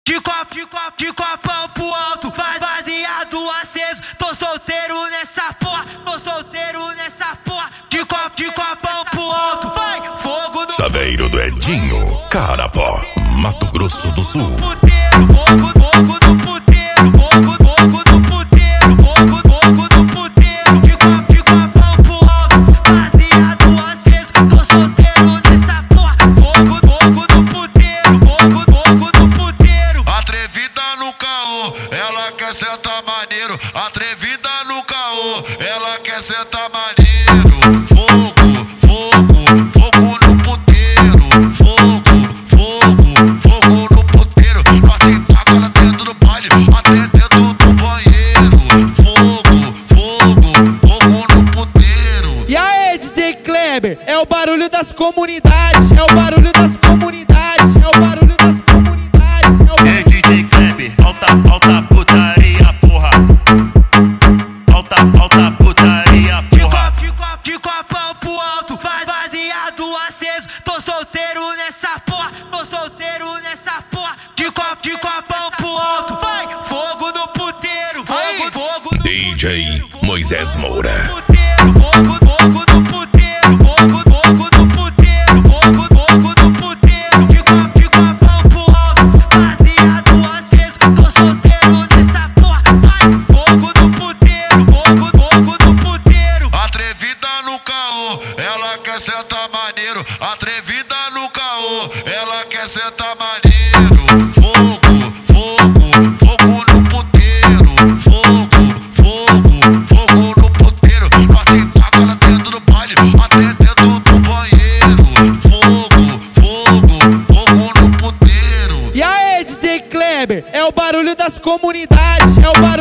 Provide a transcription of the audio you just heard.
De copão pro alto, baseado aceso. Tô solteiro nessa porra, De copão pro alto, vai, fogo no Saveiro do Edinho, Carapó, Mato Grosso do Sul. puteiro, fogo no puteiro, fogo no puteiro, fogo no puteiro. De copão pro alto, baseado aceso. Tô solteiro nessa porra, fogo no puteiro, fogo no puteiro. Atrevida no caô, ela quer sentar maneiro. Atrevida no caô, ela quer sentar maneiro. Fogo no puteiro. Fogo no puteiro. Nós te taca lá dentro do baile, até dentro do banheiro. Fogo no puteiro. E aí, DJ Kleber, é o barulho das comunidades, é o barulho das comunidades, é o barulho das comunidades. Ei, DJ Kleber, alta putaria, porra. Alta putaria, porra. De copão pro alto, baseado aceso. Tô solteiro nessa porra, De copão pro alto, vai, fogo no puteiro, fogo no DJ Moisés Moura. puteiro, fogo no puteiro, fogo no puteiro, fogo no puteiro. De copão pro alto, baseado aceso. Tô solteiro nessa porra, vai, fogo no puteiro, fogo no puteiro. Atrevida no caô, ela quer sentar maneiro. Atrevida no caô, ela quer sentar maneiro. Fogo no puteiro. Fogo no puteiro. Nós te taca lá dentro do baile, até dentro do banheiro. Fogo no puteiro. E aí, DJ Kleber, é o barulho das comunidades, é o barulho